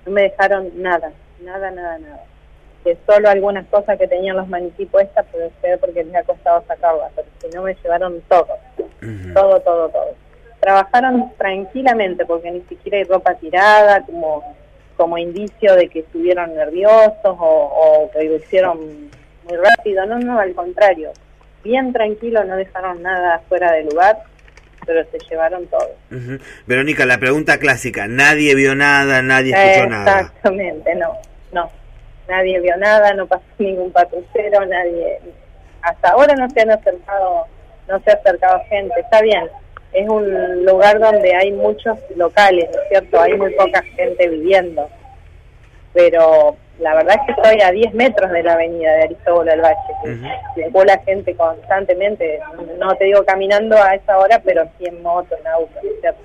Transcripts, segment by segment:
no me dejaron nada, nada, nada, nada. Que solo algunas cosas que tenían los maniquí puestas, puede ser porque les ha costado sacarlas, pero si no me llevaron todo, todo, todo, todo. Trabajaron tranquilamente porque ni siquiera hay ropa tirada como indicio de que estuvieron nerviosos o que lo hicieron muy rápido. No, no, al contrario, bien tranquilo, no dejaron nada fuera de lugar, pero se llevaron todo. Verónica, la pregunta clásica, nadie vio nada, nadie escuchó nada. Exactamente, no, nadie vio nada, no pasó ningún patrullero, nadie, hasta ahora no se ha acercado gente. Está bien, es un lugar donde hay muchos locales, ¿no es cierto? Hay muy poca gente viviendo, pero la verdad es que estoy a 10 metros de la avenida de Aristóbulo del Valle, circula gente constantemente, no te digo caminando a esa hora, pero sí en moto, en auto, ¿no es cierto?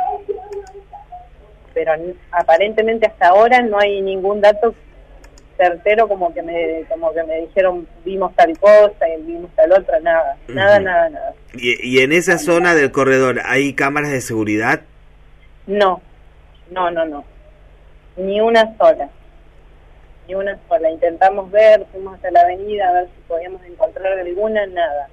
Pero aparentemente hasta ahora no hay ningún dato certero como que me dijeron vimos tal cosa y vimos tal otra, nada. ¿Y en esa zona del corredor hay cámaras de seguridad? No, ni una sola, intentamos ver, fuimos hasta la avenida a ver si podíamos encontrar alguna, nada.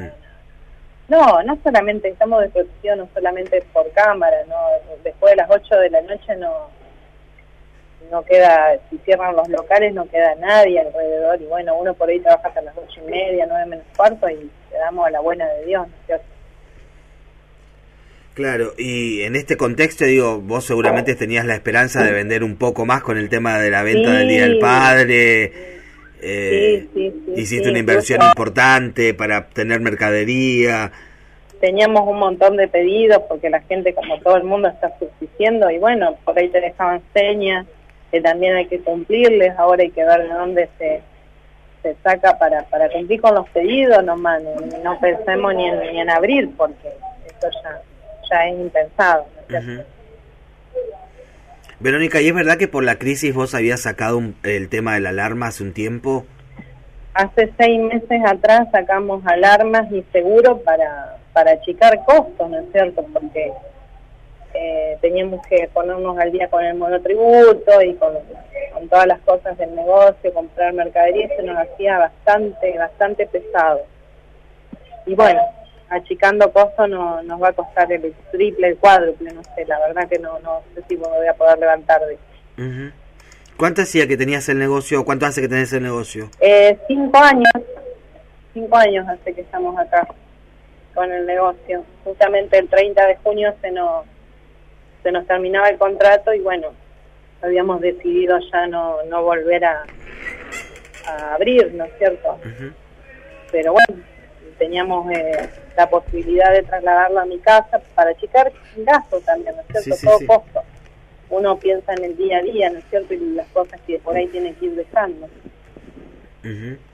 No solamente estamos de protección, no solamente por cámara, no, después de las 8 de la noche no queda, si cierran los locales no queda nadie alrededor, y bueno, uno por ahí trabaja hasta las 8:30, 9 menos cuarto, y quedamos a la buena de Dios, ¿no es cierto? Claro, y en este contexto, digo, vos seguramente tenías la esperanza de vender un poco más con el tema de la venta del Día del Padre, hiciste una inversión importante para obtener mercadería. Teníamos un montón de pedidos porque la gente, como todo el mundo, está subsistiendo, y bueno, por ahí te dejaban señas que también hay que cumplirles. Ahora hay que ver de dónde se saca para cumplir con los pedidos nomás. No pensemos ni en abrir, porque eso ya es impensado, ¿no es cierto? Verónica, ¿y es verdad que por la crisis vos habías sacado el tema de la alarma hace un tiempo? Hace 6 meses atrás sacamos alarmas y seguro para achicar costos, ¿no es cierto? Porque teníamos que ponernos al día con el monotributo y con todas las cosas del negocio, comprar mercadería, se nos hacía bastante pesado. Y bueno, achicando costos nos va a costar el triple, el cuádruple, no sé, la verdad que no sé si me voy a poder levantar de eso. ¿Cuánto hacía que tenías el negocio? ¿Cuánto hace que tenés el negocio? 5 años. 5 años hace que estamos acá con el negocio. Justamente el 30 de junio se nos terminaba el contrato, y bueno, habíamos decidido ya no volver a abrir, ¿no es cierto? Pero bueno, teníamos la posibilidad de trasladarlo a mi casa para achicar gastos también, ¿no es cierto? Todo costo. Uno piensa en el día a día, ¿no es cierto? Y las cosas que por ahí tiene que ir dejando.